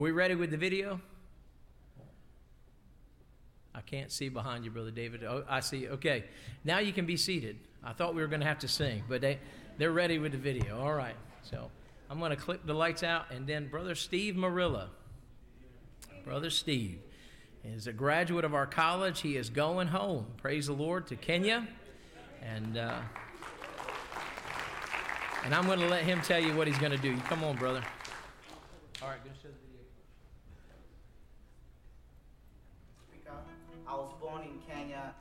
We ready with the video? I can't see behind you, Brother David. Oh, I see. Okay. Now you can be seated. I thought we were going to have to sing, but they're ready with the video. All right. So I'm going to click the lights out, and then Brother Steve Marilla. Brother Steve is a graduate of our college. He is going home. Praise the Lord, to Kenya. And I'm going to let him tell you what he's going to do. Come on, brother. All right, go show the video. I was born in Kenya.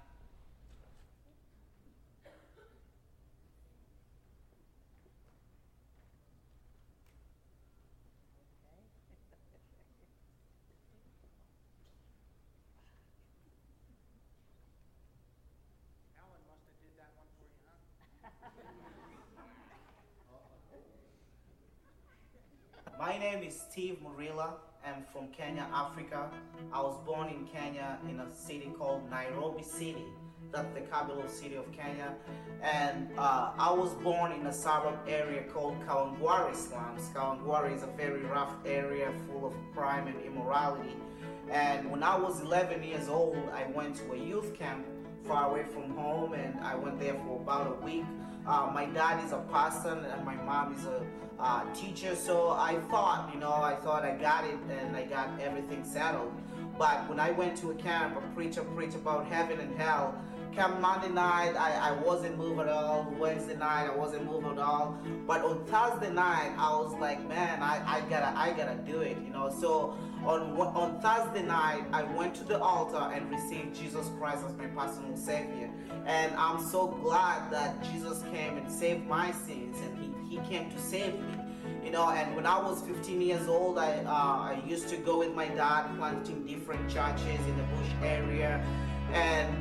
Alan must have did that one for you, huh? My name is Steve Murila. I'm from Kenya, Africa. I was born in Kenya in a city called Nairobi City. That's the capital city of Kenya. And I was born in a suburb area called Kawangware slums. Kawangware is a very rough area full of crime and immorality. And when I was 11 years old, I went to a youth camp far away from home, and I went there for about a week. My dad is a pastor and my mom is a teacher, so I thought I got it and I got everything settled. But when I went to a camp, a preacher preached about heaven and hell. Come Monday night, I wasn't moved at all. Wednesday night, I wasn't moved at all. But on Thursday night, I was like, man, I gotta do it, So on Thursday night, I went to the altar and received Jesus Christ as my personal Savior. And I'm so glad that Jesus came and saved my sins, and He came to save me. And when I was 15 years old, I used to go with my dad planting different churches in the bush area. And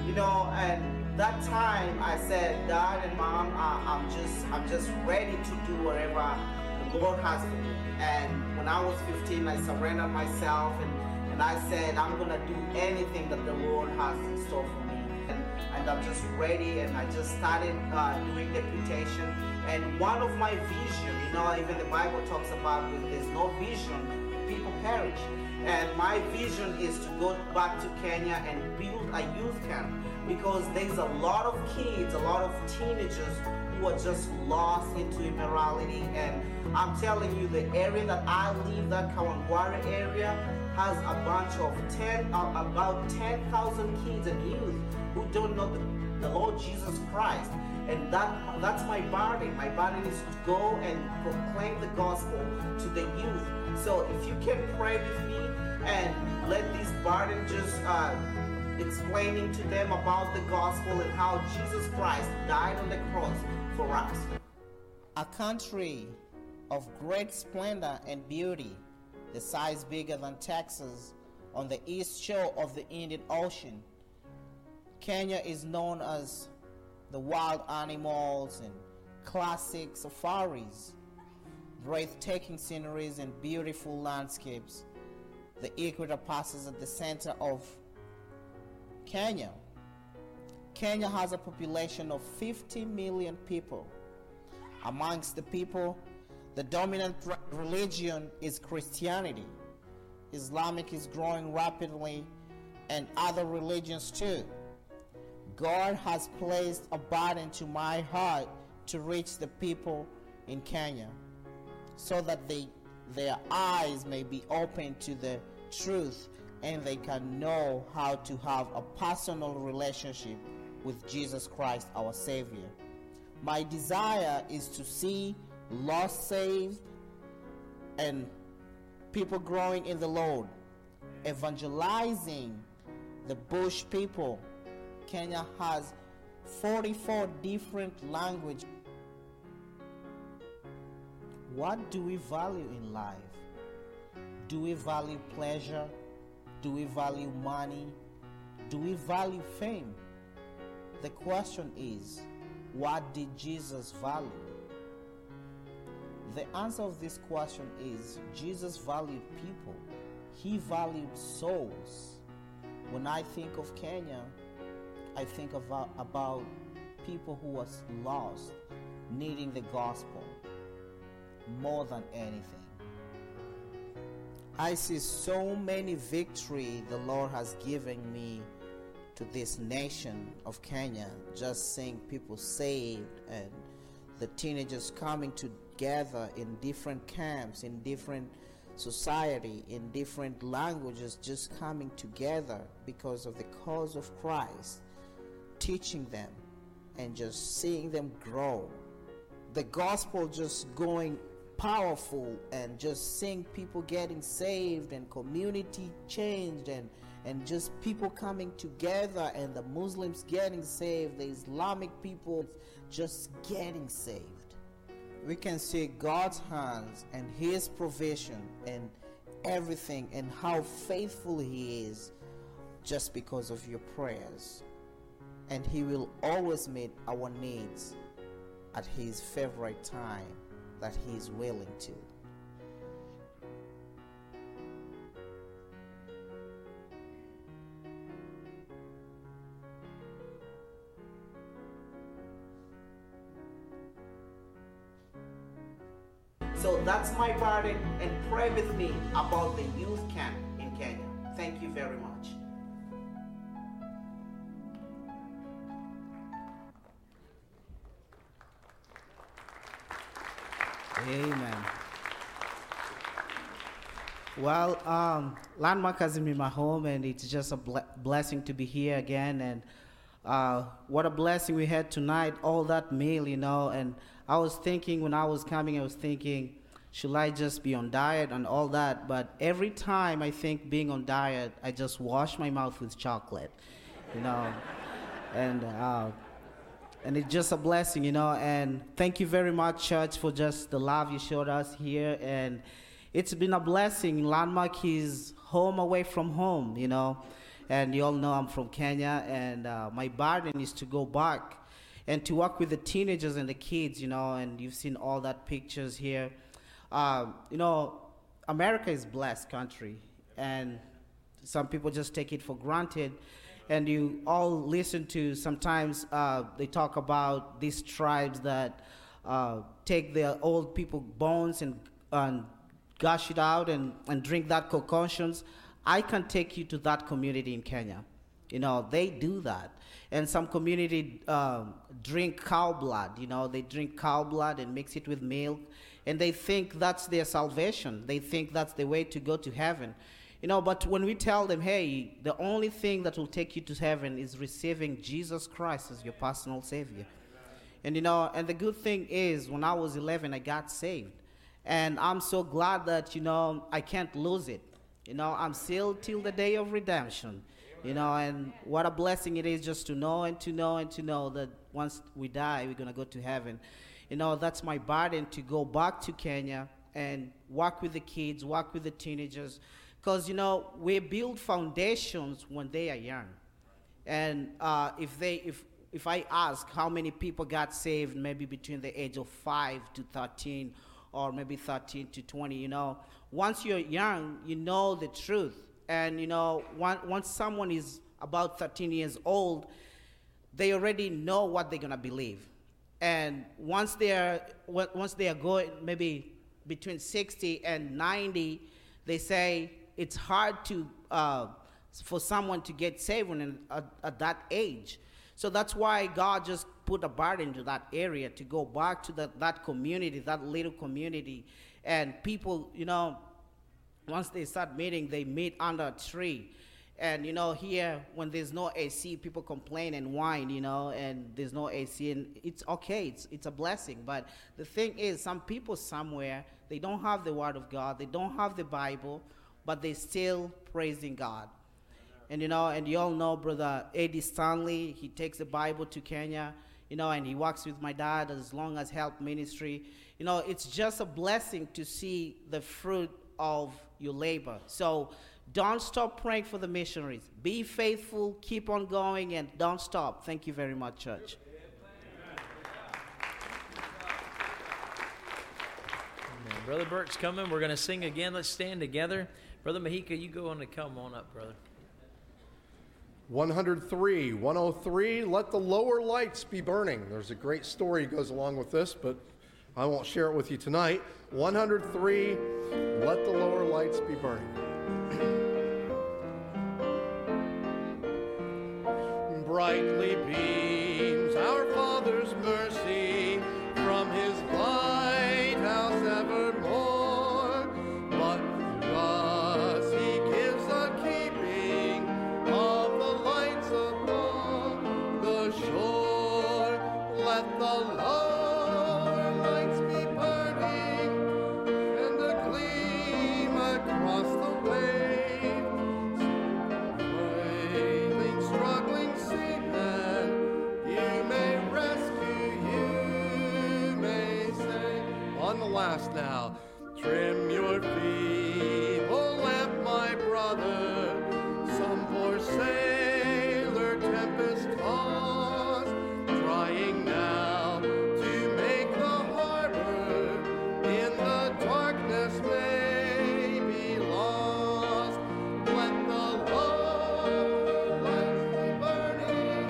that time I said, Dad and Mom, I'm just ready to do whatever the Lord has for me. And when I was 15, I surrendered myself and I said, I'm gonna do anything that the Lord has in store for me. And I'm just ready, and I just started doing deputation. And one of my vision, even the Bible talks about when there's no vision, people perish. And my vision is to go back to Kenya and build a youth camp, because there's a lot of kids, a lot of teenagers who are just lost into immorality. And I'm telling you, the area that I live, that Kawangware area, has a bunch of about 10,000 kids and youth who don't know the Lord Jesus Christ. And that's my burden. My burden is to go and proclaim the gospel to the youth. So if you can pray with me and let this burden just explaining to them about the gospel and how Jesus Christ died on the cross for us. A country of great splendor and beauty, the size bigger than Texas, on the east shore of the Indian Ocean. Kenya is known as the wild animals and classic safaris, breathtaking sceneries and beautiful landscapes. The equator passes at the center of Kenya. Kenya has a population of 50 million people. Amongst the people, the dominant religion is Christianity. Islamic is growing rapidly, and other religions too. God has placed a burden to my heart to reach the people in Kenya, so that their eyes may be open to the truth and they can know how to have a personal relationship with Jesus Christ, our Savior. My desire is to see lost saved and people growing in the Lord, evangelizing the bush people. Kenya has 44 different languages. What do we value in life? Do we value pleasure? Do we value money? Do we value fame? The question is, what did Jesus value? The answer of this question is, Jesus valued people. He valued souls. When I think of Kenya, I think about people who was lost, needing the gospel more than anything. I see so many victory the Lord has given me to this nation of Kenya, just seeing people saved and the teenagers coming together in different camps, in different society, in different languages, just coming together because of the cause of Christ, teaching them and just seeing them grow. The gospel just going powerful, and just seeing people getting saved and community changed, and just people coming together, and the Muslims getting saved, the Islamic people just getting saved. We can see God's hands and His provision and everything, and how faithful He is, just because of your prayers. And He will always meet our needs at His favorite time that He is willing to. So that's my burden, and pray with me about the youth camp in Kenya. Thank you very much. Amen. Well, Landmark has been my home, and it's just a blessing to be here again. And what a blessing we had tonight, all that meal, you know. And I was thinking, when I was coming, I was thinking, should I just be on diet and all that? But every time I think being on diet, I just wash my mouth with chocolate, you know. And it's just a blessing, you know. And thank you very much, church, for just the love you showed us here. And it's been a blessing. Landmark is home away from home, you know. And you all know I'm from Kenya, and my burden is to go back and to work with the teenagers and the kids, you know. And you've seen all that pictures here. You know, America is a blessed country, and some people just take it for granted. And you all listen to, sometimes they talk about these tribes that take their old people bones and gush it out and drink that concoctions. I can take you to that community in Kenya. You know, they do that. And some community drink cow blood. You know, they drink cow blood and mix it with milk. And they think that's their salvation. They think that's the way to go to heaven. You know, but when we tell them, hey, the only thing that will take you to heaven is receiving Jesus Christ as your personal Savior. And, you know, and the good thing is, when I was 11, I got saved. And I'm so glad that, you know, I can't lose it. You know, I'm still till the day of redemption. You know, and what a blessing it is just to know and to know and to know that once we die, we're going to go to heaven. You know, that's my burden, to go back to Kenya and work with the kids, work with the teenagers. Because, you know, we build foundations when they are young. And if I ask how many people got saved maybe between the age of 5 to 13, or maybe 13 to 20, you know, once you're young, you know the truth. And, you know, once someone is about 13 years old, they already know what they're going to believe. And once they are going maybe between 60 and 90, they say, it's hard to for someone to get saved at that age. So that's why God just put a burden to that area, to go back to that community, that little community. And people, you know, once they start meeting, they meet under a tree. And, you know, here, when there's no AC, people complain and whine, you know, and there's no AC. And it's okay. It's a blessing. But the thing is, some people somewhere, they don't have the Word of God. They don't have the Bible, but they're still praising God. And, you know, and you all know Brother Eddie Stanley. He takes the Bible to Kenya, you know, and he works with my dad as long as help ministry. You know, it's just a blessing to see the fruit of your labor. So don't stop praying for the missionaries. Be faithful, keep on going, and don't stop. Thank you very much, church. Amen. Brother Burt's coming. We're going to sing again. Let's stand together. Brother Mahika, you go on and come on up, brother. 103, 103, let the lower lights be burning. There's a great story that goes along with this, but I won't share it with you tonight. 103, Let the Lower Lights Be Burning. Brightly beams our Father's mercy from his lighthouse evermore, but to us he gives the keeping of the lights upon the shore. Let the lower lights be burning and a gleam across the waves. Wailing, struggling seamen, you may rescue, you may save. On the last now, trim your feeble lamp, my brother. Some poor sailor tempest tossed, trying now to make the harbor in the darkness may be lost. Let the lower lights be burning,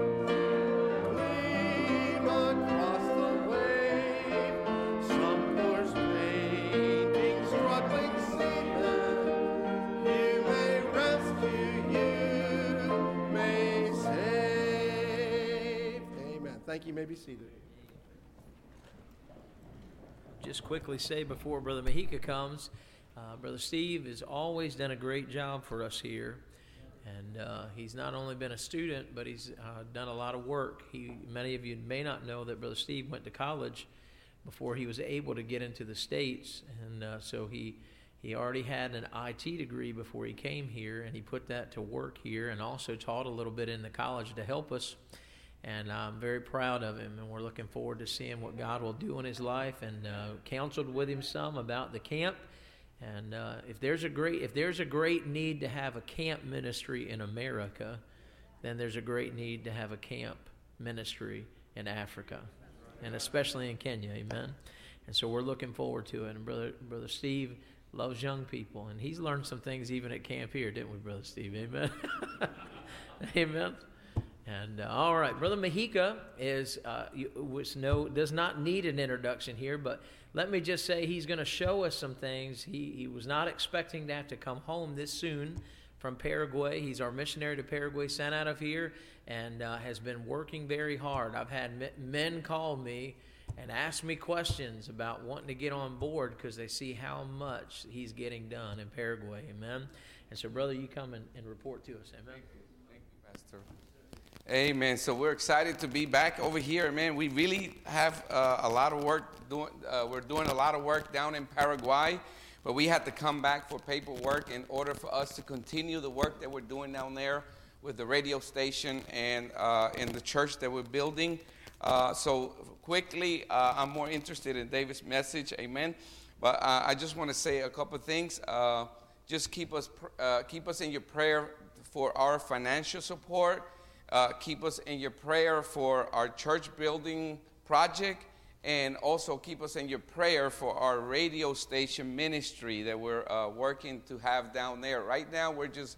gleam across the wave. Some poor fainting, struggling seamen, you may rescue, you may save. Amen. Thank you. You may be seated. Just quickly say before Brother Mahika comes, Brother Steve has always done a great job for us here. And he's not only been a student, but he's done a lot of work. Many of you may not know that Brother Steve went to college before he was able to get into the States. And so he already had an IT degree before he came here, and he put that to work here and also taught a little bit in the college to help us. And I'm very proud of him, and we're looking forward to seeing what God will do in his life, and counseled with him some about the camp. And if there's a great need to have a camp ministry in America, then there's a great need to have a camp ministry in Africa, and especially in Kenya. Amen. And so we're looking forward to it. And Brother Steve loves young people, and he's learned some things even at camp here, didn't we, Brother Steve? Amen. Amen. And all right, Brother Mahika does not need an introduction here, but let me just say he's going to show us some things. He was not expecting to have to come home this soon from Paraguay. He's our missionary to Paraguay, sent out of here, and has been working very hard. I've had men call me and ask me questions about wanting to get on board because they see how much he's getting done in Paraguay. Amen. And so, brother, you come and report to us. Amen. Thank you, Pastor. Amen. So we're excited to be back over here, man. We really have a lot of work doing. We're doing a lot of work down in Paraguay, but we had to come back for paperwork in order for us to continue the work that we're doing down there with the radio station and in the church that we're building. So quickly, I'm more interested in David's message. Amen. But I just want to say a couple of things. Just keep us in your prayer for our financial support. Keep us in your prayer for our church building project, and also keep us in your prayer for our radio station ministry that we're working to have down there. Right now, we just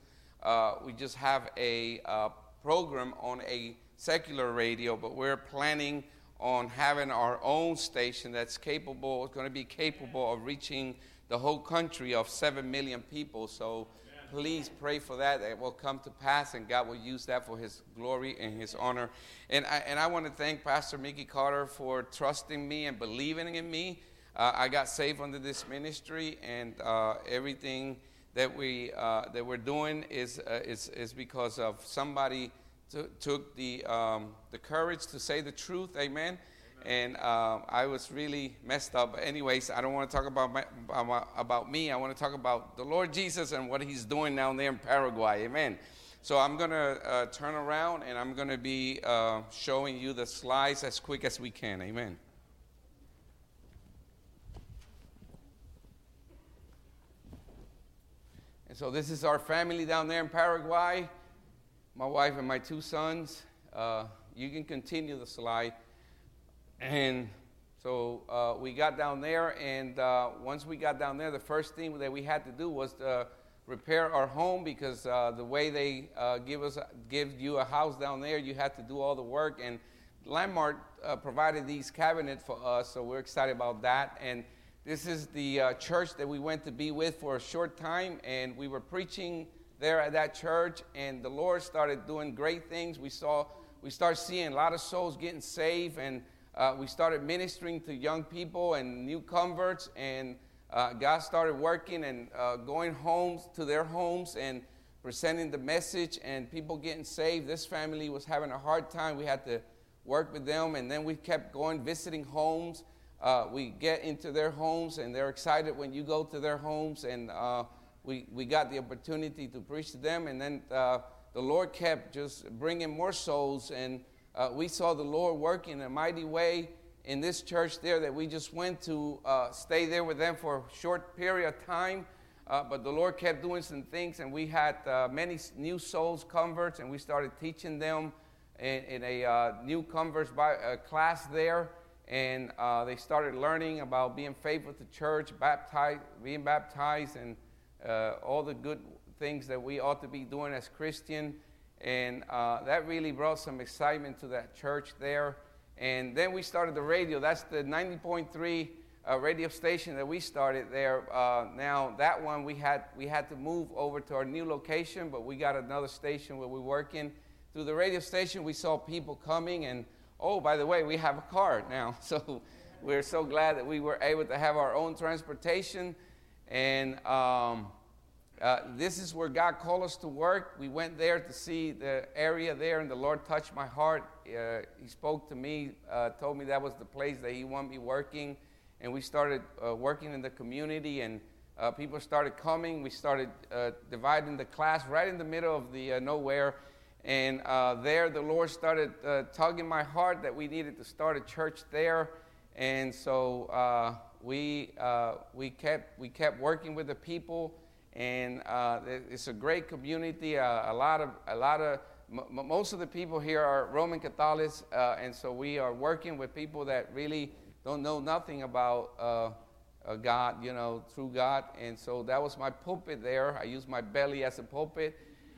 have a program on a secular radio, but we're planning on having our own station that's capable, going to be capable of reaching the whole country of 7 million people. So please pray for that. It will come to pass, and God will use that for his glory and his honor. And I want to thank Pastor Mickey Carter for trusting me and believing in me. I got saved under this ministry, and everything that we're doing is because of somebody took the courage to say the truth. Amen. And I was really messed up. But anyways, I don't want to talk about me. I want to talk about the Lord Jesus and what he's doing down there in Paraguay. Amen. So I'm going to turn around, and I'm going to be showing you the slides as quick as we can. Amen. And so this is our family down there in Paraguay, my wife and my 2 sons. You can continue the slide. And so we got down there, and once we got down there, the first thing that we had to do was to repair our home, because the way they give you a house down there, you had to do all the work, and Landmark provided these cabinets for us, so we're excited about that. And this is the church that we went to be with for a short time, and we were preaching there at that church, and the Lord started doing great things. We started seeing a lot of souls getting saved, and we started ministering to young people and new converts, and God started working and going homes to their homes and presenting the message and people getting saved. This family was having a hard time. We had to work with them, and then we kept going, visiting homes. We get into their homes, and they're excited when you go to their homes, and we got the opportunity to preach to them, and then the Lord kept just bringing more souls, and we saw the Lord working in a mighty way in this church there that we just went to stay there with them for a short period of time, but the Lord kept doing some things, and we had many new souls, converts, and we started teaching them in a new converts class there, and they started learning about being faithful to church, being baptized, and all the good things that we ought to be doing as Christian, and that really brought some excitement to that church there. And then we started the radio. That's the 90.3 radio station that we started there. Now that one we had to move over to our new location, but we got another station where we're working. Through the radio station, we saw people coming, and oh, by the way, we have a car now. So we're so glad that we were able to have our own transportation. And this is where God called us to work. We went there to see the area there, and the Lord touched my heart. He spoke to me, told me that was the place that He wanted me working. And we started working in the community, and people started coming. We started dividing the class right in the middle of the nowhere. And there the Lord started tugging my heart that we needed to start a church there. And so we kept working with the people, and it's a great community. Most of the people here are Roman Catholics, and so we are working with people that really don't know nothing about God, through God. And so that was my pulpit there. I used my belly as a pulpit,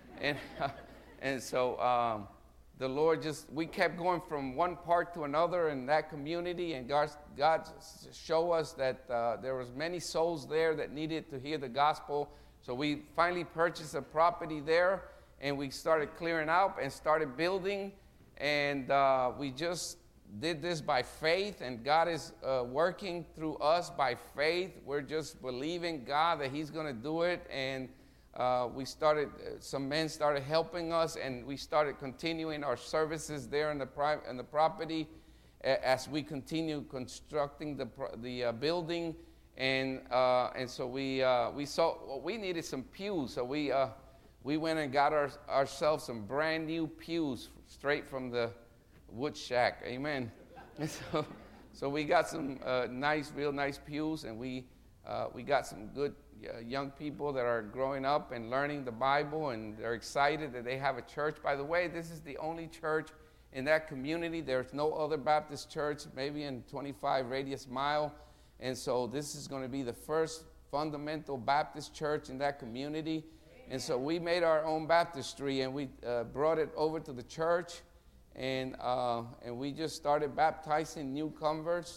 and so the Lord we kept going from one part to another in that community, and God showed us that there was many souls there that needed to hear the gospel. So we finally purchased a property there, and we started clearing out and started building, and we just did this by faith, and God is working through us by faith. We're just believing God that He's going to do it, and some men started helping us, and we started continuing our services there in the property as we continue constructing the building, and so we saw we needed some pews, so we went and got ourselves some brand new pews straight from the wood shack. Amen. And so we got some real nice pews, and we got some good young people that are growing up and learning the Bible, and they're excited that they have a church. By the way, this is the only church in that community. There's no other Baptist church, maybe in 25 radius mile, and so this is going to be the first fundamental Baptist church in that community. And so we made our own baptistry, and we brought it over to the church, and we just started baptizing new converts,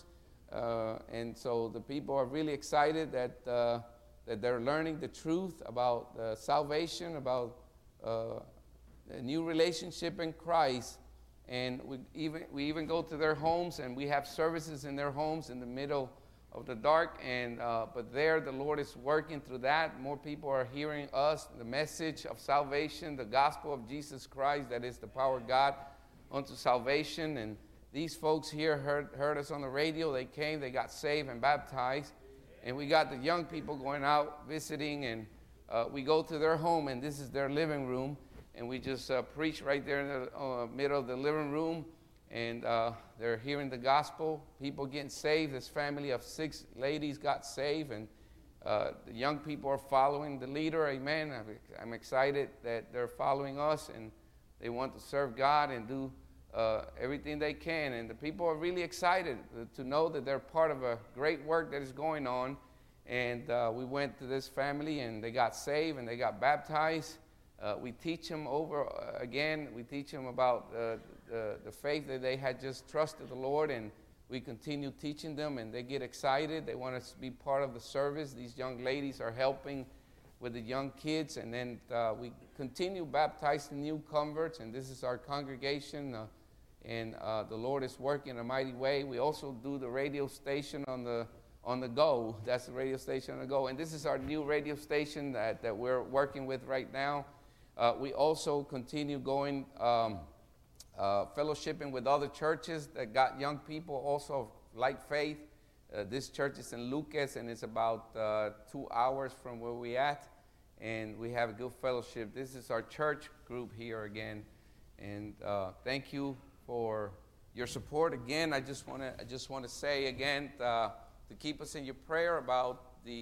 and so the people are really excited that they're learning the truth about salvation, about a new relationship in Christ. And we even go to their homes, and we have services in their homes in the middle of the dark. And but there, the Lord is working through that. More people are hearing us, the message of salvation, the gospel of Jesus Christ, that is the power of God unto salvation. And these folks here heard us on the radio. They came, they got saved and baptized. And we got the young people going out visiting, and we go to their home, and this is their living room, and we just preach right there in the middle of the living room, and they're hearing the gospel, people getting saved. This family of 6 ladies got saved, and the young people are following the leader. Amen. I'm excited that they're following us, and they want to serve God and do everything they can, and the people are really excited to know that they're part of a great work that is going on. And we went to this family, and they got saved and they got baptized. We teach them we teach them about the faith that they had just trusted the Lord, and we continue teaching them, and they get excited. They want to be part of the service. These young ladies are helping with the young kids, and then we continue baptizing new converts, and this is our congregation, and the Lord is working in a mighty way. We also do the radio station on the go. That's the radio station on the go, and this is our new radio station that we're working with right now. We also continue going fellowshipping with other churches that got young people also of like faith. This church is in Lucas, and it's about 2 hours from where we at, and we have a good fellowship. This is our church group here again, and thank you for your support. Again, I just want to say again to keep us in your prayer about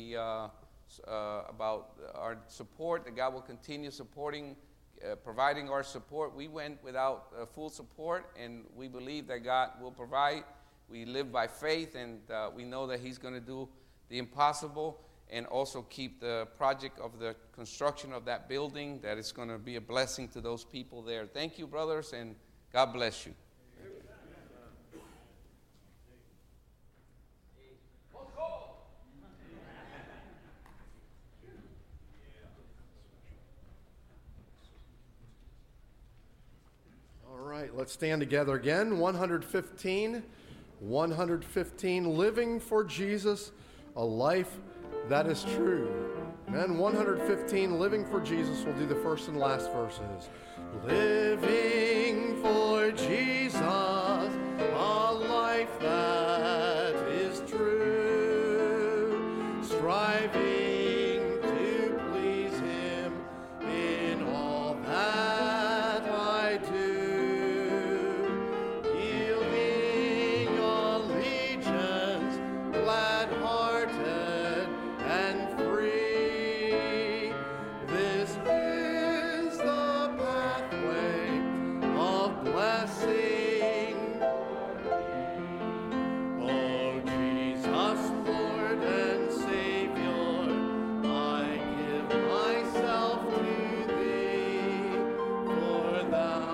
about our support. That God will continue supporting, providing our support. We went without full support, and we believe that God will provide. We live by faith, and we know that He's going to do the impossible, and also keep the project of the construction of that building, that it's going to be a blessing to those people there. Thank you, brothers, and God bless you. All right, let's stand together again. 115, living for Jesus, a life that is true. Amen. 115, living for Jesus. We'll do the first and last verses. Living for Jesus, a life that is true. Striving to please Him in all that I do. Yielding allegiance, glad-hearted and free. This is the pathway of blessing. Oh, Jesus, Lord and Savior, I give myself to Thee, for Thou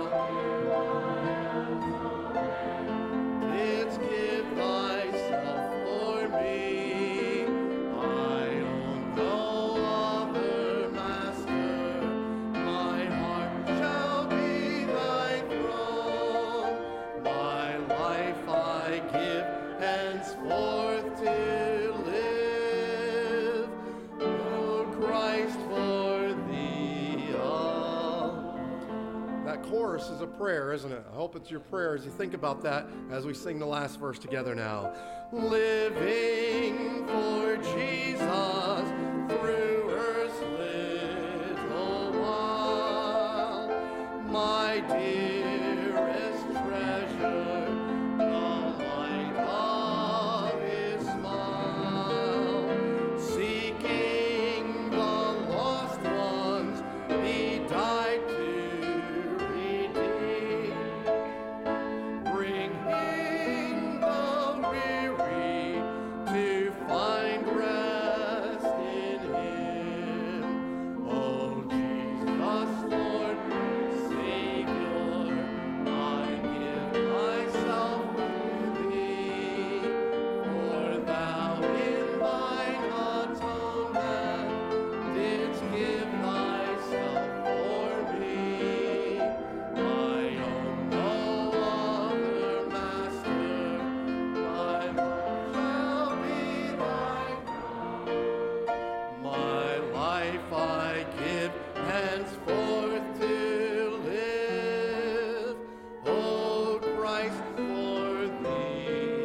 didst give Thyself for me. I own no other master. My heart shall be Thy throne. My life I give henceforth to live. O Christ, for Thee all. That chorus is a prayer, isn't it? I hope it's your prayer as you think about that as we sing the last verse together now. Living for Jesus through earth's little while, my dearest treasure, the light of His smile. Seeking the lost ones, He died to redeem. Bringing the weary to find rest in Him. Oh, Jesus, Lord, Savior, I give myself to Thee, for Thou in Thine atonement didst give Thyself for me. I own no other master. My life shall be Thine. My life I give henceforth to live. O Christ, for Thee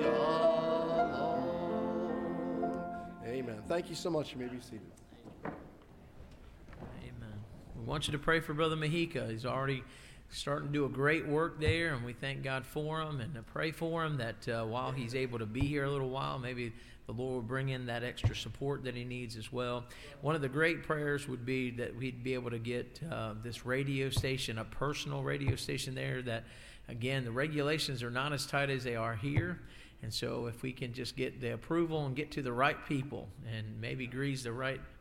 alone. Amen. Thank you so much. You may be seated. Amen. We want you to pray for Brother Mexica. He's already starting to do a great work there, and we thank God for him, and to pray for him that while he's able to be here a little while, maybe the Lord will bring in that extra support that he needs as well. One of the great prayers would be that we'd be able to get this radio station, a personal radio station there that, again, the regulations are not as tight as they are here. And so if we can just get the approval and get to the right people and maybe grease the right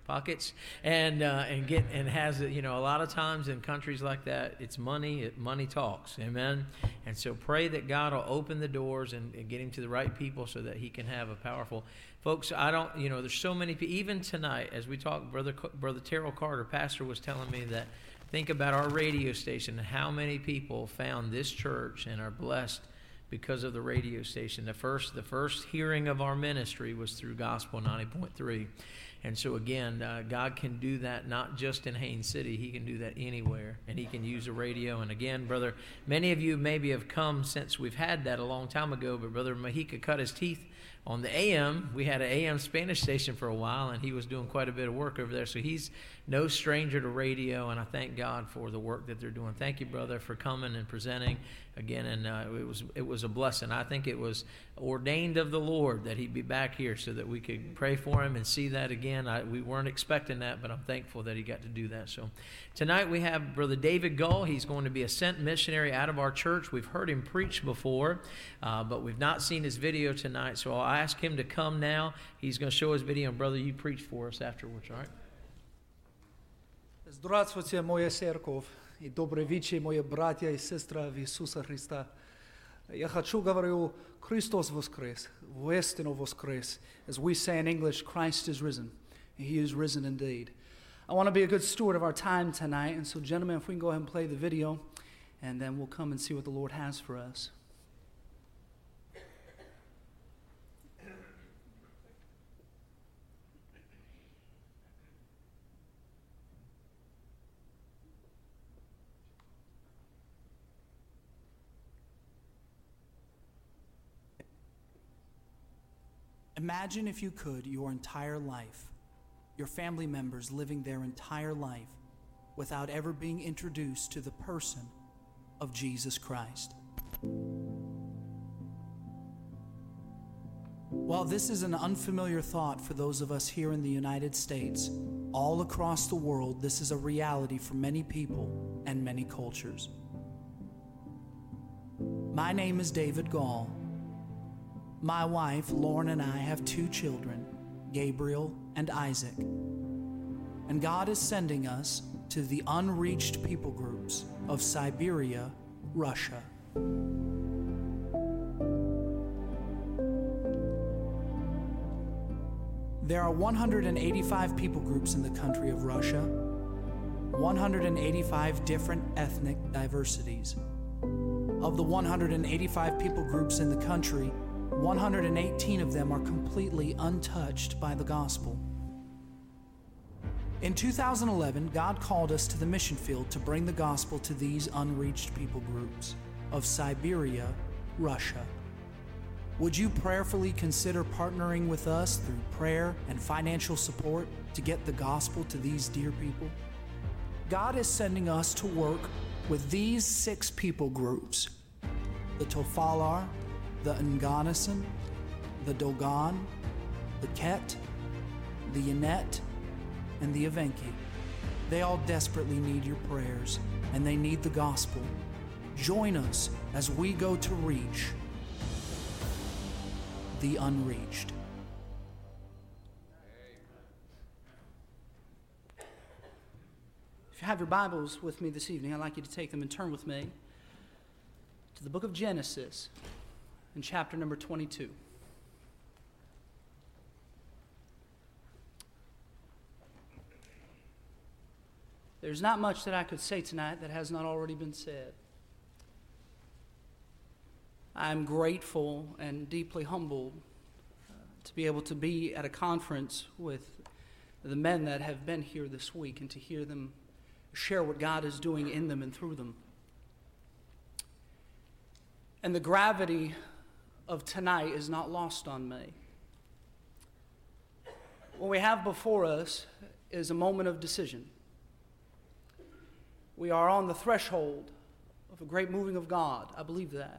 pockets, and has it. You know, a lot of times in countries like that, it's money. Money talks. Amen. And so pray that God will open the doors and get him to the right people so that he can have a powerful. Folks, there's so many people. Even tonight, as we talk, Brother Terrell Carter, pastor, was telling me that. Think about our radio station and how many people found this church and are blessed because of the radio station. The first hearing of our ministry was through Gospel 90.3. And so again, God can do that not just in Haines City. He can do that anywhere, and he can use a radio. And again, brother, many of you maybe have come since we've had that a long time ago, but Brother Mahika cut his teeth on the AM. We had an AM Spanish station for a while, and he was doing quite a bit of work over there. So he's no stranger to radio, and I thank God for the work that they're doing. Thank you, brother, for coming and presenting again. And it was a blessing. I think it was ordained of the Lord that he'd be back here so that we could pray for him and see that again. We weren't expecting that, but I'm thankful that he got to do that. So tonight we have Brother David Gull. He's going to be a sent missionary out of our church. We've heard him preach before, but we've not seen his video tonight. So I'll ask him to come now. He's going to show his video, and brother, you preach for us afterwards, all right? Здравствуйте, моя церковь, и добрый вечер, мои братья и сестры в Иисуса Христа. Я хочу говорю, Христос воскрес, воистину воскрес. As we say in English, Christ is risen. He is risen indeed. I want to be a good steward of our time tonight, and so gentlemen, if we can go ahead and play the video, and then we'll come and see what the Lord has for us. Imagine, if you could, your entire life, your family members living their entire life without ever being introduced to the person of Jesus Christ. While this is an unfamiliar thought for those of us here in the United States, all across the world, this is a reality for many people and many cultures. My name is David Gall. My wife, Lauren, and I have 2 children, Gabriel and Isaac. And God is sending us to the unreached people groups of Siberia, Russia. There are 185 people groups in the country of Russia, 185 different ethnic diversities. Of the 185 people groups in the country, 118 of them are completely untouched by the gospel. In 2011, God called us to the mission field to bring the gospel to these unreached people groups of Siberia, Russia. Would you prayerfully consider partnering with us through prayer and financial support to get the gospel to these dear people? God is sending us to work with these 6 people groups: the Tofalar, the Nganasan, the Dogon, the Ket, the Yanet, and the Evenki. They all desperately need your prayers, and they need the gospel. Join us as we go to reach the unreached. If you have your Bibles with me this evening, I'd like you to take them and turn with me to the book of Genesis in chapter number 22. There's not much that I could say tonight that has not already been said. I'm grateful and deeply humbled to be able to be at a conference with the men that have been here this week and to hear them share what God is doing in them and through them. And the gravity of tonight is not lost on me. What we have before us is a moment of decision. We are on the threshold of a great moving of God. I believe that.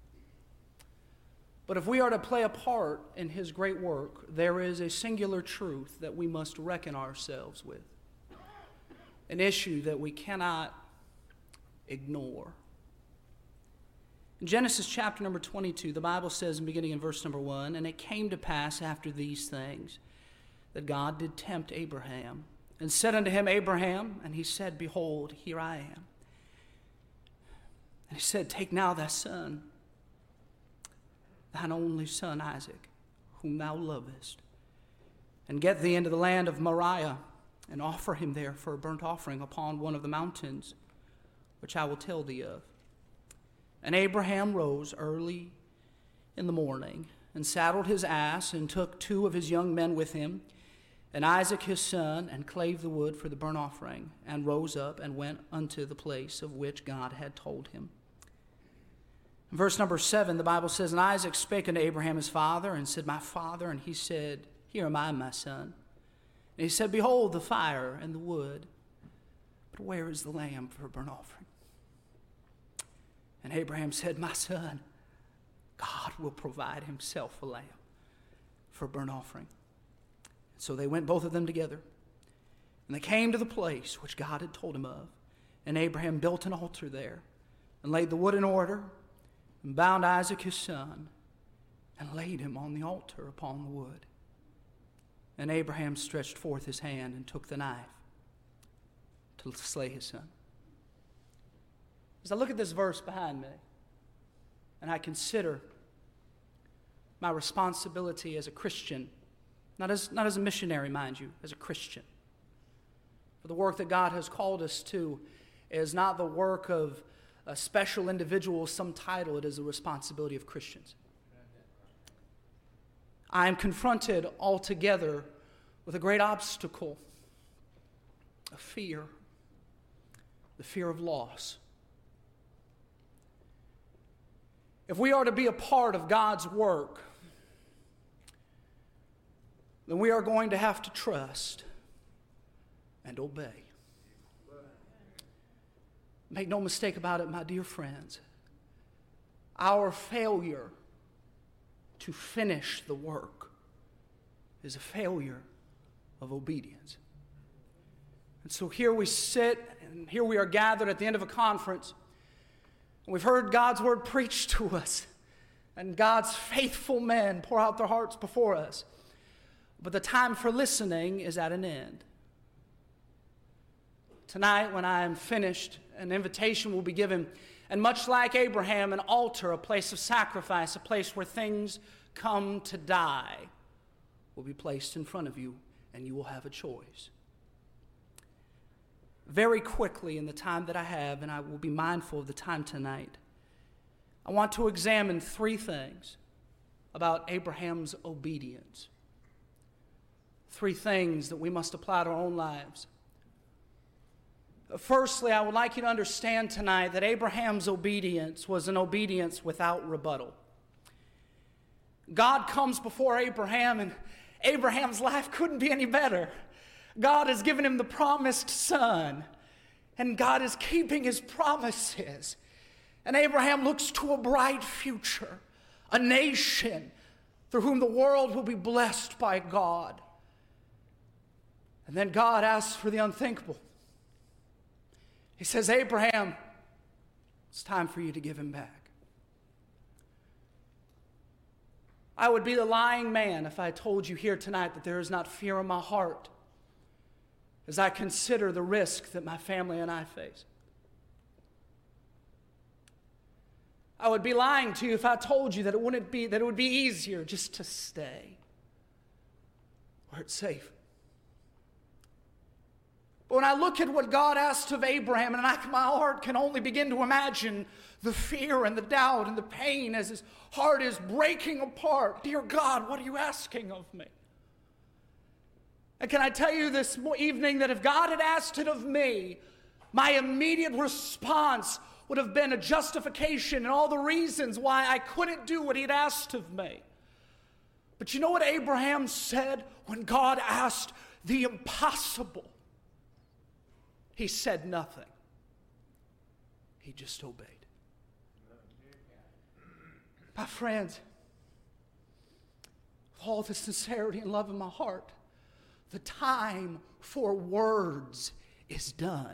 But if we are to play a part in His great work, there is a singular truth that we must reckon ourselves with. An issue that we cannot ignore. In Genesis chapter number 22, the Bible says, beginning in verse number 1, "And it came to pass after these things, that God did tempt Abraham, and said unto him, Abraham, and he said, Behold, here I am. And he said, Take now thy son, thine only son Isaac, whom thou lovest, and get thee into the land of Moriah, and offer him there for a burnt offering upon one of the mountains, which I will tell thee of. And Abraham rose early in the morning, and saddled his ass, and took 2 of his young men with him, and Isaac his son, and clave the wood for the burnt offering, and rose up, and went unto the place of which God had told him. In verse number 7, the Bible says, And Isaac spake unto Abraham his father, and said, My father. And he said, Here am I, my son. And he said, Behold the fire and the wood, but where is the lamb for a burnt offering? And Abraham said, My son, God will provide himself a lamb for a burnt offering. So they went both of them together, and they came to the place which God had told him of. And Abraham built an altar there, and laid the wood in order, and bound Isaac his son, and laid him on the altar upon the wood. And Abraham stretched forth his hand, and took the knife to slay his son. As I look at this verse behind me, and I consider my responsibility as a Christian, not as a missionary, mind you, as a Christian. For the work that God has called us to is not the work of a special individual, some title. It is the responsibility of Christians. I am confronted altogether with a great obstacle, a fear, the fear of loss. If we are to be a part of God's work, then we are going to have to trust and obey. Make no mistake about it, my dear friends. Our failure to finish the work is a failure of obedience. And so here we sit, and here we are gathered at the end of a conference. And we've heard God's word preached to us, and God's faithful men pour out their hearts before us. But the time for listening is at an end. Tonight, when I am finished, an invitation will be given. And much like Abraham, an altar, a place of sacrifice, a place where things come to die, will be placed in front of you, and you will have a choice. Very quickly, in the time that I have, and I will be mindful of the time tonight, I want to examine 3 things about Abraham's obedience. 3 things that we must apply to our own lives. Firstly, I would like you to understand tonight that Abraham's obedience was an obedience without rebuttal. God comes before Abraham, and Abraham's life couldn't be any better. God has given him the promised son, and God is keeping his promises. And Abraham looks to a bright future, a nation through whom the world will be blessed by God. And then God asks for the unthinkable. He says, Abraham, it's time for you to give him back. I would be the lying man if I told you here tonight that there is not fear in my heart as I consider the risk that my family and I face. I would be lying to you if I told you that it would be easier just to stay where it's safe. But when I look at what God asked of Abraham, and my heart can only begin to imagine the fear and the doubt and the pain as his heart is breaking apart. Dear God, what are you asking of me? And can I tell you this evening that if God had asked it of me, my immediate response would have been a justification and all the reasons why I couldn't do what he'd asked of me. But you know what Abraham said when God asked the impossible? He said nothing. He just obeyed. My friends, with all the sincerity and love in my heart, the time for words is done.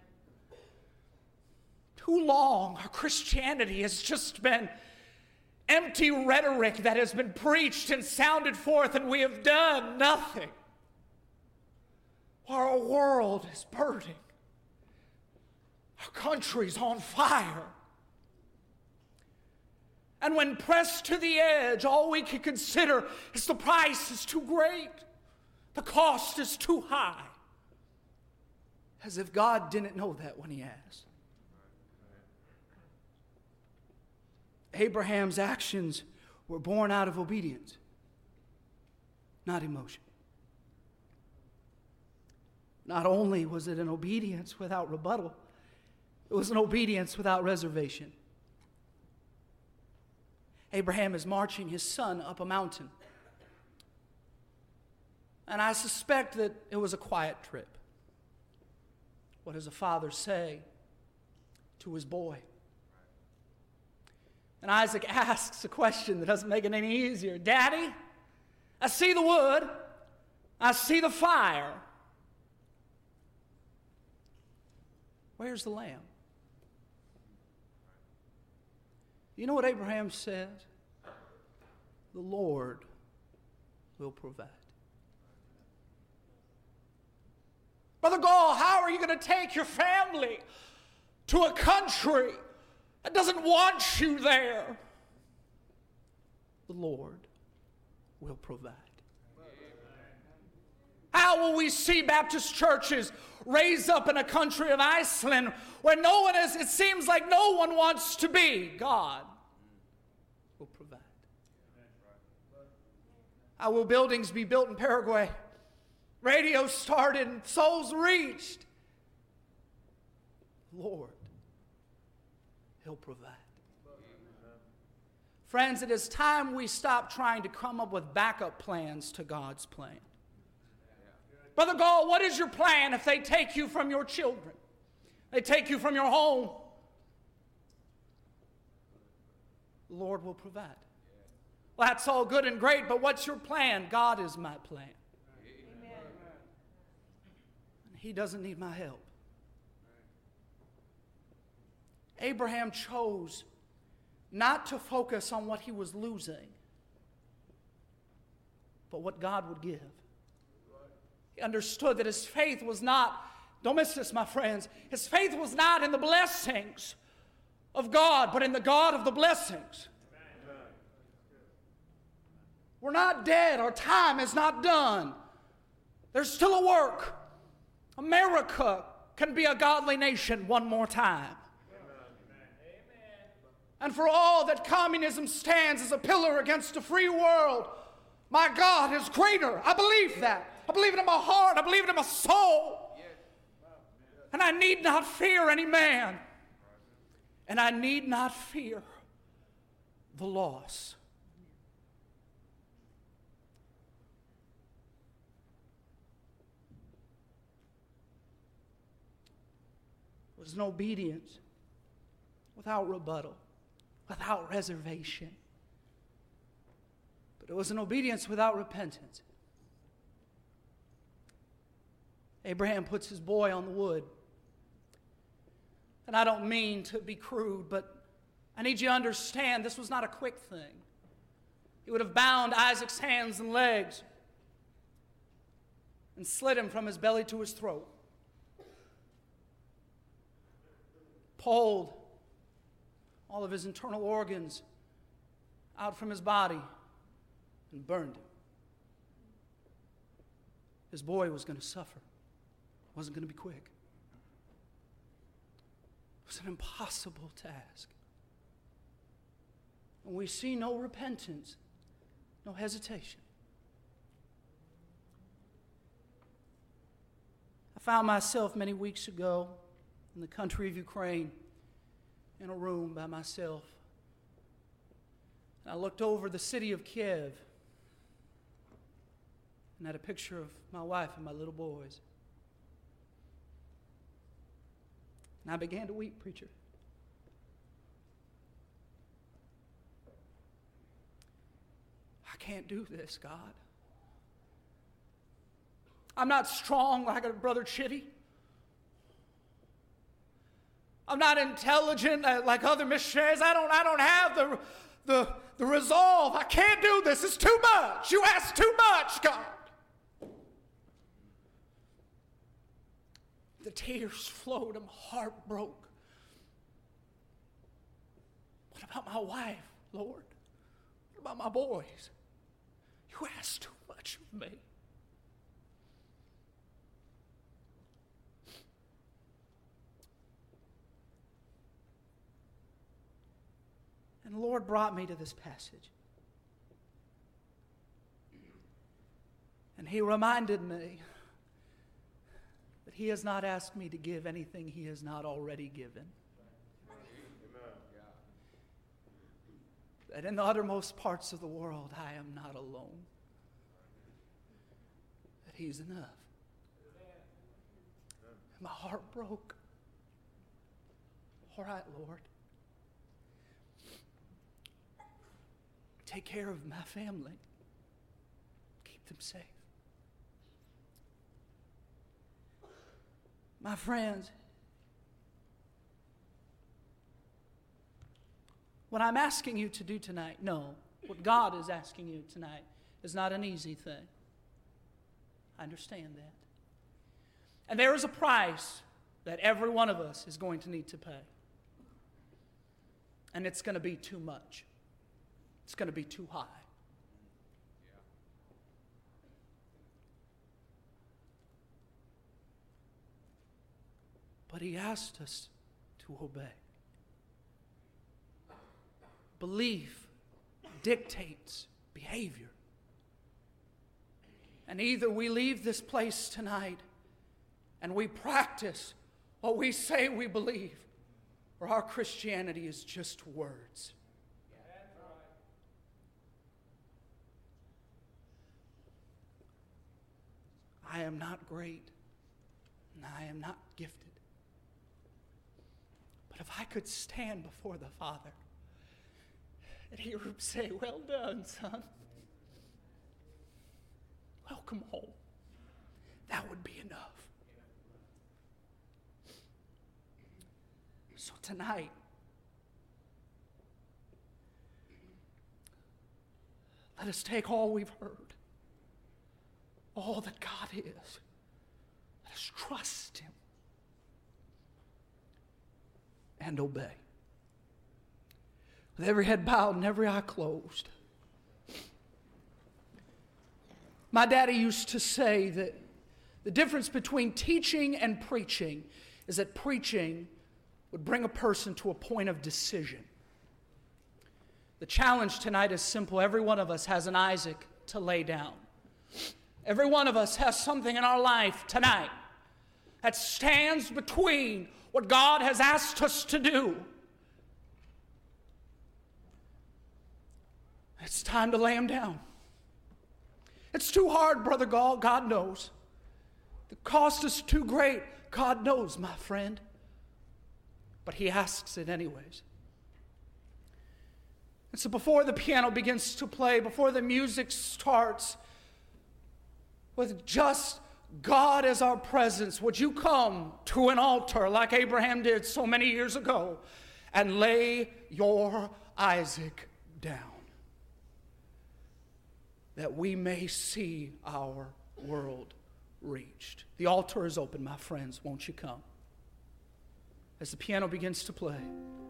Too long, our Christianity has just been empty rhetoric that has been preached and sounded forth, and we have done nothing. Our world is burning. Our country's on fire. And when pressed to the edge, all we can consider is the price is too great. The cost is too high. As if God didn't know that when he asked. Abraham's actions were born out of obedience, not emotion. Not only was it an obedience without rebuttal, it was an obedience without reservation. Abraham is marching his son up a mountain. And I suspect that it was a quiet trip. What does a father say to his boy? And Isaac asks a question that doesn't make it any easier. Daddy, I see the wood. I see the fire. Where's the lamb? You know what Abraham says? The Lord will provide. Brother Gall, how are you going to take your family to a country that doesn't want you there? The Lord will provide. How will we see Baptist churches raise up in a country of Iceland where no one is, it seems like no one wants to be? God will provide. How will buildings be built in Paraguay? Radio started and souls reached. Lord, He'll provide. Friends, it is time we stop trying to come up with backup plans to God's plan. Brother Gall, what is your plan if they take you from your children? They take you from your home? The Lord will provide. Well, that's all good and great, but what's your plan? God is my plan. Amen. He doesn't need my help. Abraham chose not to focus on what he was losing, but what God would give. He understood that his faith was not, don't miss this, my friends, his faith was not in the blessings of God, but in the God of the blessings. We're not dead. Our time is not done. There's still a work. America can be a godly nation one more time. And for all that communism stands as a pillar against a free world, my God is greater. I believe that. I believe it in my heart. I believe it in my soul. And I need not fear any man. And I need not fear the loss. It was an obedience without rebuttal, without reservation. But it was an obedience without repentance. Abraham puts his boy on the wood. And I don't mean to be crude, but I need you to understand this was not a quick thing. He would have bound Isaac's hands and legs and slit him from his belly to his throat. Pulled all of his internal organs out from his body and burned him. His boy was going to suffer. It wasn't going to be quick. It was an impossible task. And we see no repentance, no hesitation. I found myself many weeks ago in the country of Ukraine in a room by myself. And I looked over the city of Kiev and had a picture of my wife and my little boys. And I began to weep, preacher. I can't do this, God. I'm not strong like a brother Chitty. I'm not intelligent like other missionaries. I don't have the resolve. I can't do this. It's too much. You ask too much, God. The tears flowed. I'm heartbroken. What about my wife, Lord? What about my boys? You ask too much of me. And the Lord brought me to this passage. And He reminded me that He has not asked me to give anything He has not already given. That in the uttermost parts of the world, I am not alone. That He's enough. And my heart broke. All right, Lord. Take care of my family. Keep them safe. My friends, what I'm asking you to do tonight, no, what God is asking you tonight is not an easy thing. I understand that. And there is a price that every one of us is going to need to pay. And it's going to be too much. It's going to be too high. But He asked us to obey. Belief dictates behavior. And either we leave this place tonight and we practice what we say we believe, or our Christianity is just words. I am not great, and I am not gifted. But if I could stand before the Father, and He would say, "Well done, son. Welcome home," that would be enough. So tonight, let us take all we've heard, all that God is. Let us trust Him and obey. With every head bowed and every eye closed. My daddy used to say that the difference between teaching and preaching is that preaching would bring a person to a point of decision. The challenge tonight is simple. Every one of us has an Isaac to lay down. Every one of us has something in our life tonight that stands between what God has asked us to do. It's time to lay them down. It's too hard, Brother Gall. God knows. The cost is too great. God knows, my friend. But He asks it anyways. And so before the piano begins to play, before the music starts, with just God as our presence, would you come to an altar like Abraham did so many years ago and lay your Isaac down, that we may see our world reached? The altar is open, my friends. Won't you come? As the piano begins to play,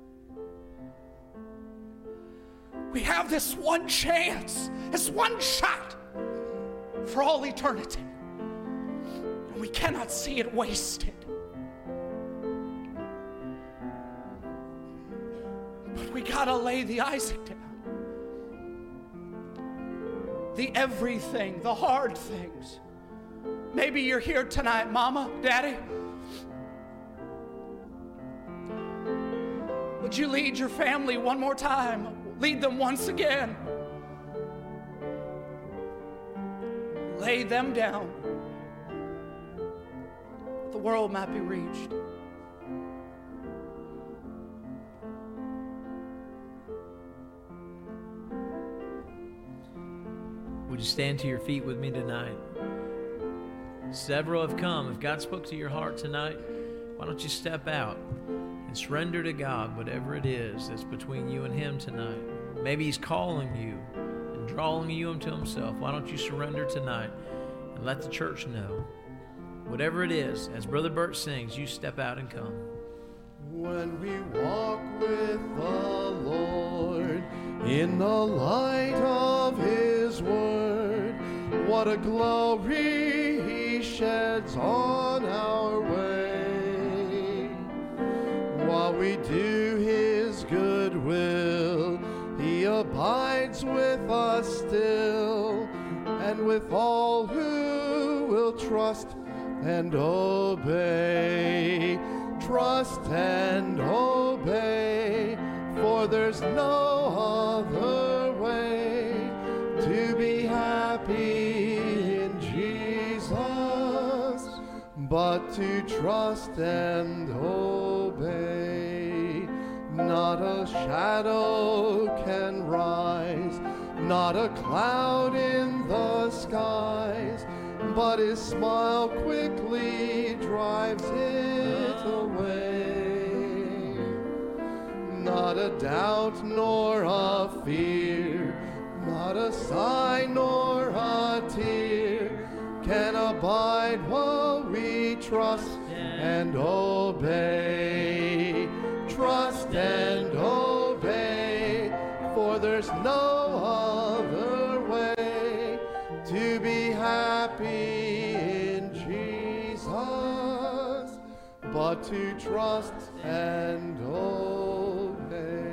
we have this one chance, this one shot for all eternity. And we cannot see it wasted. But we gotta lay the Isaac down. The everything, the hard things. Maybe you're here tonight, Mama, Daddy. Would you lead your family one more time? Lead them once again. Lay them down. The world might be reached. Would you stand to your feet with me tonight? Several have come. If God spoke to your heart tonight, why don't you step out and surrender to God whatever it is that's between you and Him tonight? Maybe He's calling you and drawing you unto Himself. Why don't you surrender tonight and let the church know? Whatever it is, as Brother Bert sings, you step out and come. When we walk with the Lord in the light of His word, what a glory He sheds on our way. While we do His good will, He abides with us still, and with all who will trust and obey. Trust and obey, for there's no other way to be happy in Jesus but to trust and obey. Not a shadow can rise, not a cloud in the skies, but His smile quickly drives it away. Not a doubt nor a fear, not a sigh nor a tear can abide while we trust and obey. Trust and obey, for there's no other way to be happy in Jesus, but to trust and obey.